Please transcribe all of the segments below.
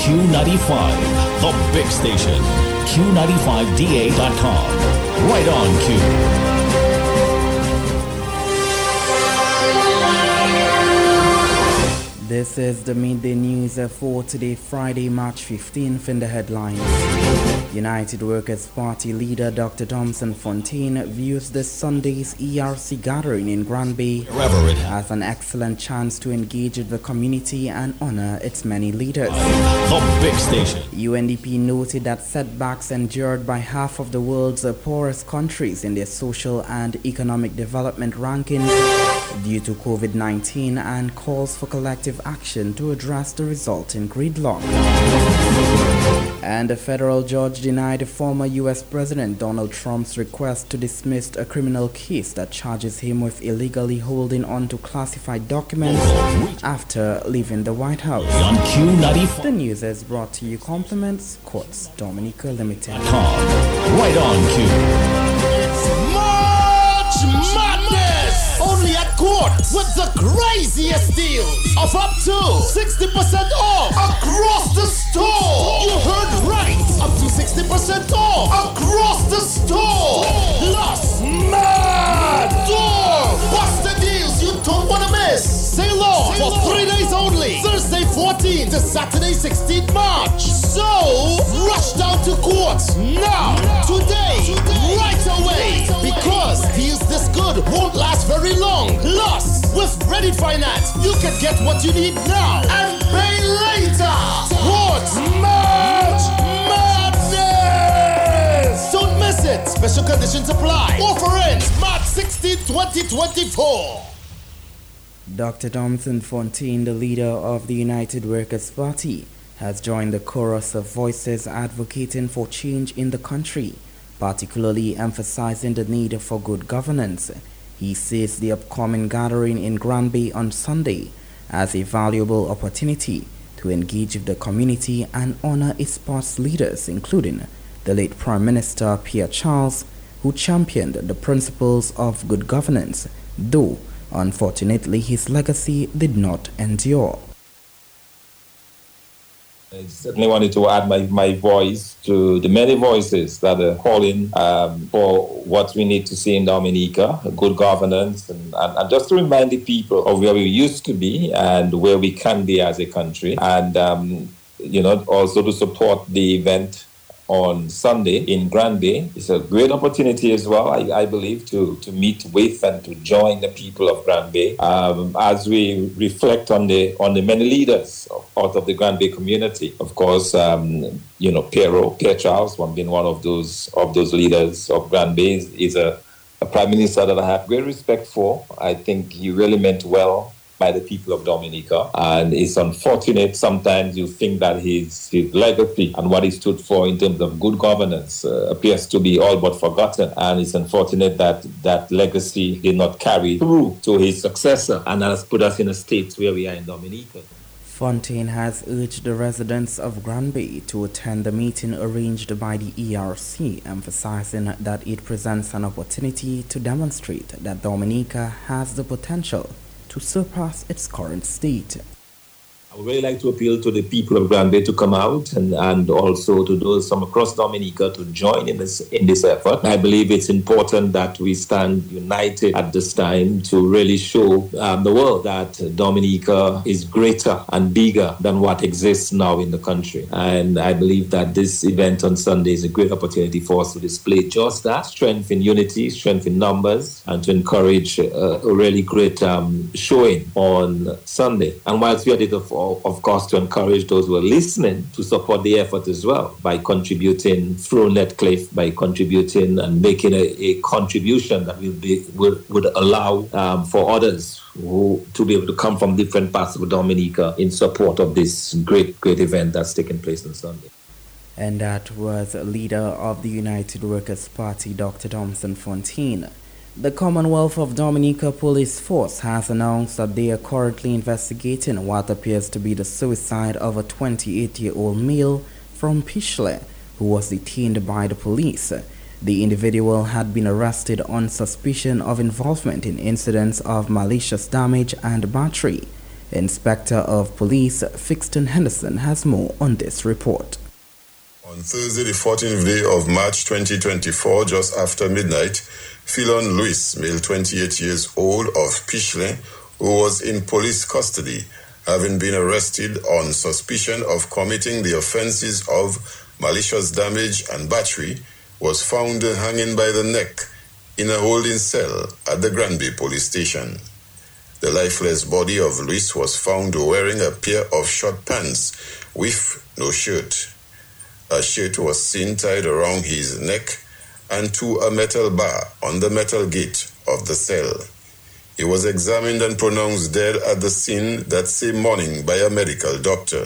Q95, the big station. Q95DA.com. Right on Q. This is the midday news for today, Friday, March 15th. In the headlines, United Workers' Party leader Dr. Thompson Fontaine views this Sunday's ERC gathering in Granby as an excellent chance to engage with the community and honor its many leaders. The big station. UNDP noted that setbacks endured by half of the world's poorest countries in their social and economic development rankings due to COVID-19 and calls for collective action to address the resulting gridlock. And a federal judge denied former U.S. President Donald Trump's request to dismiss a criminal case that charges him with illegally holding on to classified documents after leaving the White House. On Q95. The news is brought to you compliments Courts Dominica Limited. Right on Q. March Madness! Only at Court with the craziest deals of up to 60% off across the store. You heard right, up to 60% off across the store. Plus, mad door buster deals you don't want to miss. Sail on for 3 days only, Thursday 14th to Saturday 16th March. So rush down to Court now, today, right away, because deals this good won't last very long. Plus, with Ready Finance, you can get what you need now and pay later. What? March Madness! Don't miss it. Special conditions apply. Offer ends March 16, 2024. Dr. Thompson Fontaine, the leader of the United Workers' Party, has joined the chorus of voices advocating for change in the country, particularly emphasizing the need for good governance. He sees the upcoming gathering in Granby on Sunday as a valuable opportunity to engage with the community and honor its past leaders, including the late Prime Minister Pierre Charles, who championed the principles of good governance, though unfortunately his legacy did not endure. I certainly wanted to add my voice to the many voices that are calling for what we need to see in Dominica, good governance, and just to remind the people of where we used to be and where we can be as a country, and also to support the event on Sunday in Granby. It's a great opportunity as well, I believe, to meet with and to join the people of Granby as we reflect on the many leaders out of the Granby community. Of course, Pierre Charles, being one of those leaders of Granby, is a prime minister that I have great respect for. I think he really meant well by the people of Dominica, and it's unfortunate sometimes you think that his legacy and what he stood for in terms of good governance appears to be all but forgotten, and it's unfortunate that that legacy did not carry through to his successor, and has put us in a state where we are in Dominica. Fontaine has urged the residents of Granby to attend the meeting arranged by the ERC, emphasizing that it presents an opportunity to demonstrate that Dominica has the potential to surpass its current state. I would really like to appeal to the people of Granby to come out and also to those from across Dominica to join in this effort. I believe it's important that we stand united at this time to really show the world that Dominica is greater and bigger than what exists now in the country. And I believe that this event on Sunday is a great opportunity for us to display just that, strength in unity, strength in numbers, and to encourage a really great showing on Sunday. And whilst we are at it, of course, to encourage those who are listening to support the effort as well by contributing through Netcliffe, by contributing and making a contribution that would allow for others to be able to come from different parts of Dominica in support of this great event that's taking place on Sunday. And that was leader of the United Workers' Party, Dr. Thompson Fontaine. The Commonwealth of Dominica Police Force has announced that they are currently investigating what appears to be the suicide of a 28-year-old male from Pishley who was detained by the police. The individual had been arrested on suspicion of involvement in incidents of malicious damage and battery. Inspector of Police Fixton Henderson has more on this report. On Thursday, the 14th day of March 2024, just after midnight, Philon Luis, male 28 years old of Pichelin, who was in police custody, having been arrested on suspicion of committing the offenses of malicious damage and battery, was found hanging by the neck in a holding cell at the Granby police station. The lifeless body of Luis was found wearing a pair of short pants with no shirt. A shirt was seen tied around his neck and to a metal bar on the metal gate of the cell. He was examined and pronounced dead at the scene that same morning by a medical doctor.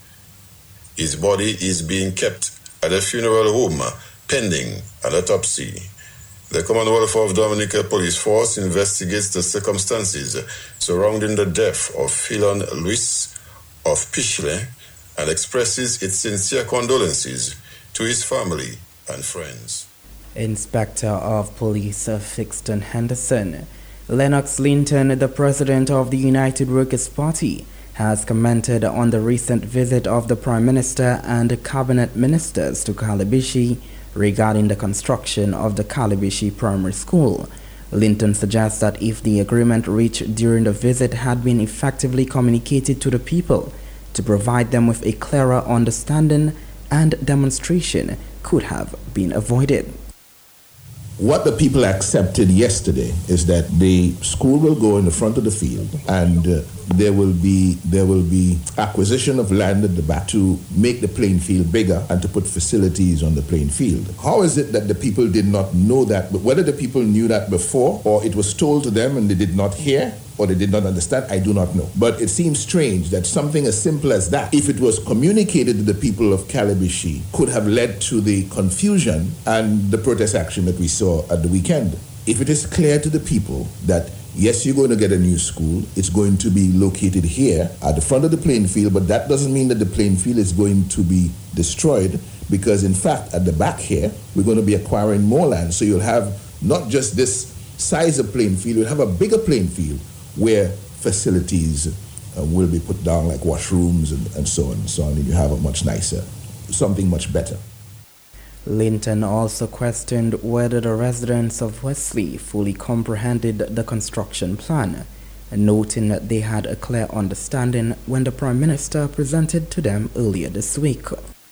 His body is being kept at a funeral home pending an autopsy. The Commonwealth of Dominica Police Force investigates the circumstances surrounding the death of Philon Luis of Pichelin and expresses its sincere condolences to his family and friends. Inspector of Police Fixton Henderson. Lennox Linton, the president of the United Workers' Party, has commented on the recent visit of the Prime Minister and cabinet ministers to Calibishi regarding the construction of the Calibishi Primary School. Linton suggests that if the agreement reached during the visit had been effectively communicated to the people, to provide them with a clearer understanding and demonstration could have been avoided. What the people accepted yesterday is that the school will go in the front of the field, and there will be acquisition of land at the back to make the playing field bigger and to put facilities on the playing field. How is it that the people did not know that? But whether the people knew that before, or it was told to them and they did not hear, or they did not understand, I do not know. But it seems strange that something as simple as that, if it was communicated to the people of Calibishi, could have led to the confusion and the protest action that we saw at the weekend. If it is clear to the people that, yes, you're going to get a new school, it's going to be located here at the front of the playing field, but that doesn't mean that the playing field is going to be destroyed, because in fact, at the back here, we're going to be acquiring more land. So you'll have not just this size of playing field, you'll have a bigger playing field where facilities will be put down, like washrooms and so on and so on, and you have a much nicer, something much better. Linton also questioned whether the residents of Wesley fully comprehended the construction plan, noting that they had a clear understanding when the Prime Minister presented to them earlier this week.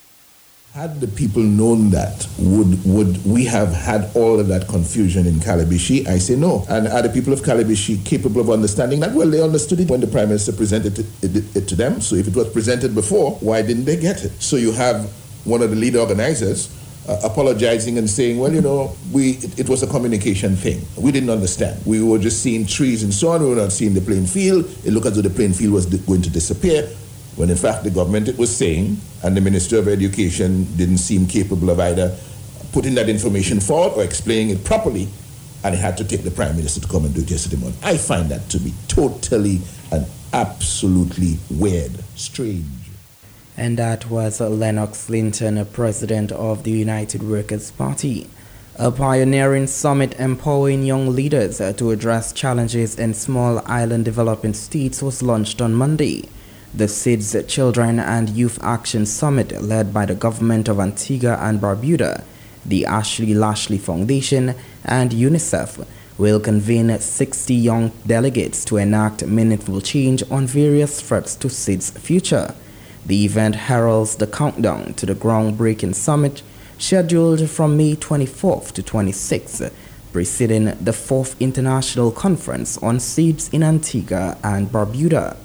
Had the people known that, would we have had all of that confusion in Calibishi? I say no. And are the people of Calibishi capable of understanding that? Well, they understood it when the Prime Minister presented it to them. So if it was presented before, why didn't they get it? So you have one of the lead organizers apologizing and saying, well, you know, it was a communication thing. We didn't understand. We were just seeing trees and so on. We were not seeing the playing field. It looked as though the playing field was going to disappear, when in fact the government, it was saying, and the Minister of Education didn't seem capable of either putting that information forward or explaining it properly, and it had to take the Prime Minister to come and do it yesterday morning. I find that to be totally and absolutely weird, strange. And that was Lennox Linton, president of the United Workers' Party. A pioneering summit empowering young leaders to address challenges in small island developing states was launched on Monday. The SIDS Children and Youth Action Summit, led by the government of Antigua and Barbuda, the Ashley Lashley Foundation, and UNICEF, will convene 60 young delegates to enact meaningful change on various threats to SIDS' future. The event heralds the countdown to the groundbreaking summit, scheduled from May 24th to 26th, preceding the 4th International Conference on SIDS in Antigua and Barbuda.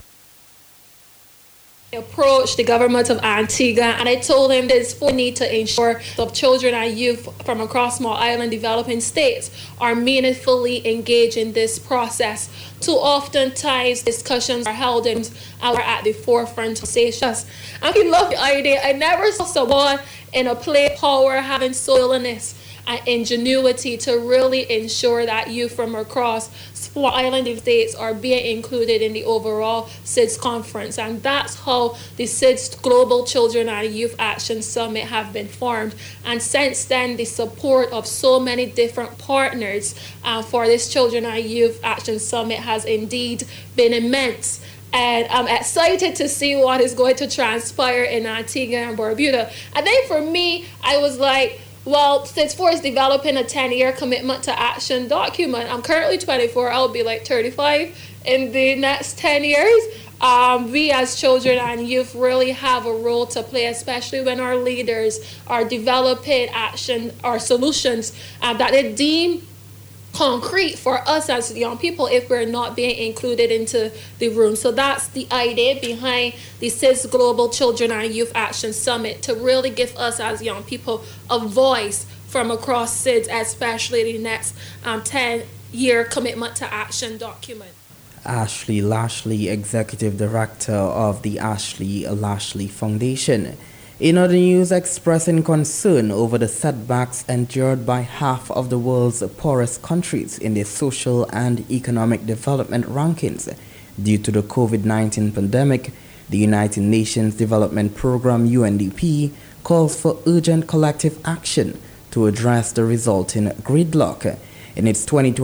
I approached the government of Antigua and I told them this we need to ensure that children and youth from across small island developing states are meaningfully engaged in this process. Too often times discussions are held and are at the forefront of conversations. And we love the idea. I never saw someone in a play power having willingness and ingenuity to really ensure that youth from across small island states are being included in the overall SIDS conference. And that's how the SIDS Global Children and Youth Action Summit have been formed. And since then, the support of so many different partners for this Children and Youth Action Summit has indeed been immense. And I'm excited to see what is going to transpire in Antigua and Barbuda. I think for me, I was like, well, since FOR is developing a 10-year commitment to action document, I'm currently 24, I'll be like 35 in the next 10 years. We as children and youth really have a role to play, especially when our leaders are developing action or solutions that they deem concrete for us as young people if we're not being included into the room. So that's the idea behind the CIS Global Children and Youth Action Summit, to really give us as young people a voice from across CIS, especially the next 10-year commitment to action document. Ashley Lashley, Executive Director of the Ashley Lashley Foundation. In other news, expressing concern over the setbacks endured by half of the world's poorest countries in their social and economic development rankings due to the COVID-19 pandemic, the United Nations Development Programme UNDP calls for urgent collective action to address the resulting gridlock. In its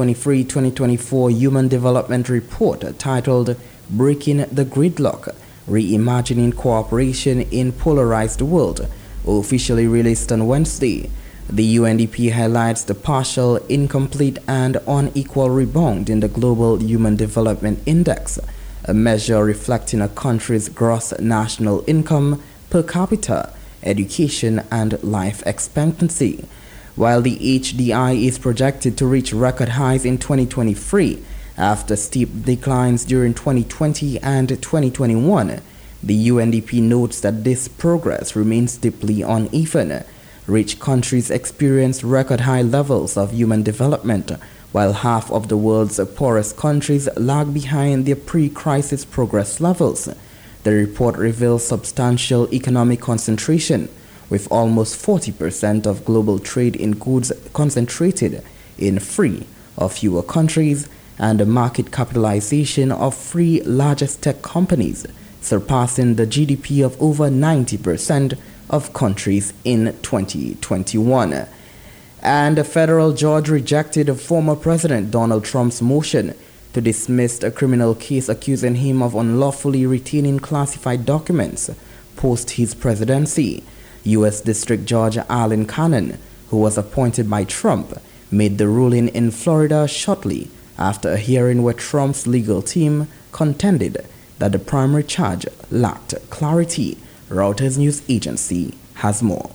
2023-2024 Human Development Report titled Breaking the Gridlock, Reimagining Cooperation in Polarized World, officially released on Wednesday, the UNDP highlights the partial, incomplete, and unequal rebound in the Global Human Development Index, a measure reflecting a country's gross national income per capita, education, and life expectancy. While the HDI is projected to reach record highs in 2023, after steep declines during 2020 and 2021, the UNDP notes that this progress remains deeply uneven. Rich countries experience record high levels of human development, while half of the world's poorest countries lag behind their pre-crisis progress levels. The report reveals substantial economic concentration, with almost 40% of global trade in goods concentrated in 3 or fewer countries, and the market capitalization of 3 largest tech companies, surpassing the GDP of over 90% of countries in 2021. And a federal judge rejected former President Donald Trump's motion to dismiss a criminal case accusing him of unlawfully retaining classified documents post his presidency. U.S. District Judge Alan Cannon, who was appointed by Trump, made the ruling in Florida shortly after a hearing where Trump's legal team contended that the primary charge lacked clarity. Reuters news agency has more.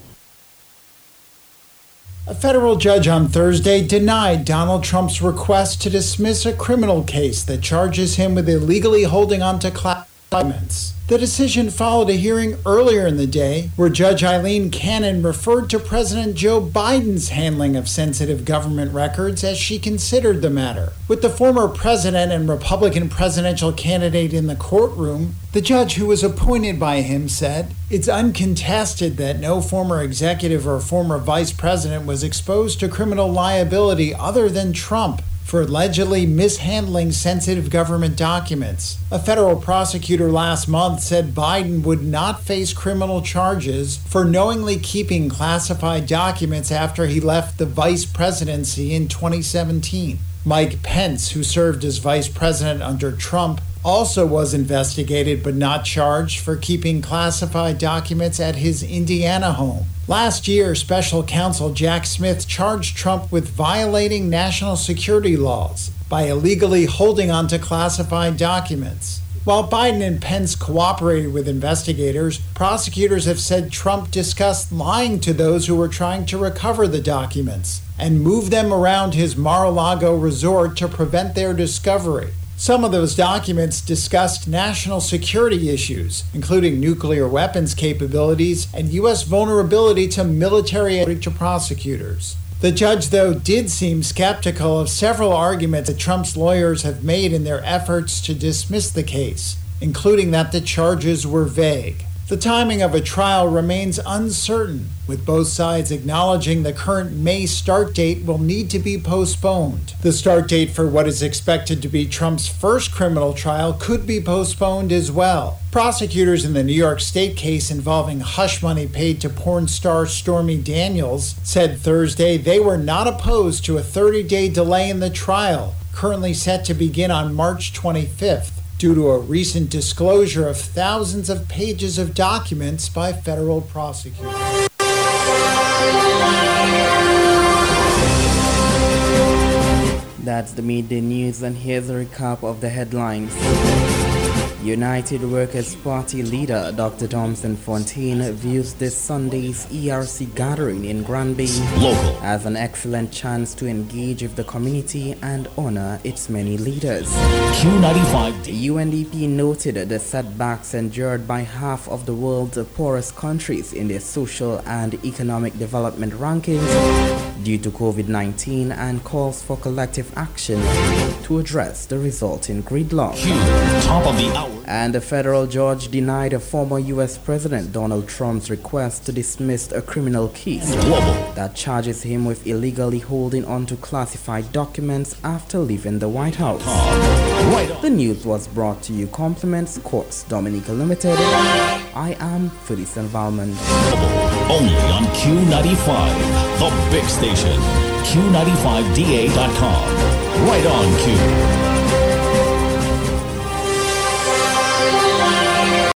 A federal judge on Thursday denied Donald Trump's request to dismiss a criminal case that charges him with illegally holding onto documents. The decision followed a hearing earlier in the day where Judge Eileen Cannon referred to President Joe Biden's handling of sensitive government records as she considered the matter. With the former president and Republican presidential candidate in the courtroom, the judge who was appointed by him said, "It's uncontested that no former executive or former vice president was exposed to criminal liability other than Trump for allegedly mishandling sensitive government documents." A federal prosecutor last month said Biden would not face criminal charges for knowingly keeping classified documents after he left the vice presidency in 2017. Mike Pence, who served as vice president under Trump, also was investigated but not charged for keeping classified documents at his Indiana home. Last year, special counsel Jack Smith charged Trump with violating national security laws by illegally holding onto classified documents. While Biden and Pence cooperated with investigators, prosecutors have said Trump discussed lying to those who were trying to recover the documents and move them around his Mar-a-Lago resort to prevent their discovery. Some of those documents discussed national security issues, including nuclear weapons capabilities and U.S. vulnerability to military aid to prosecutors. The judge, though, did seem skeptical of several arguments that Trump's lawyers have made in their efforts to dismiss the case, including that the charges were vague. The timing of a trial remains uncertain, with both sides acknowledging the current May start date will need to be postponed. The start date for what is expected to be Trump's first criminal trial could be postponed as well. Prosecutors in the New York State case involving hush money paid to porn star Stormy Daniels said Thursday they were not opposed to a 30-day delay in the trial, currently set to begin on March 25th. due to a recent disclosure of thousands of pages of documents by federal prosecutors. That's the midday news, and here's a recap of the headlines. United Workers' Party leader Dr. Thompson Fontaine views this Sunday's ERC gathering in Granby Local. as an excellent chance to engage with the community and honor its many leaders. Q95D. The UNDP noted the setbacks endured by half of the world's poorest countries in their social and economic development rankings due to COVID-19 and calls for collective action to address the resulting gridlock. Q. Top of the hour. And a federal judge denied a former U.S. President Donald Trump's request to dismiss a criminal case Global. that charges him with illegally holding onto classified documents after leaving the White House. Right on. The news was brought to you compliments Quartz Dominica Limited. I am Felicia Valmond. Only on Q95, the big station. Q95DA.com. Right on Q.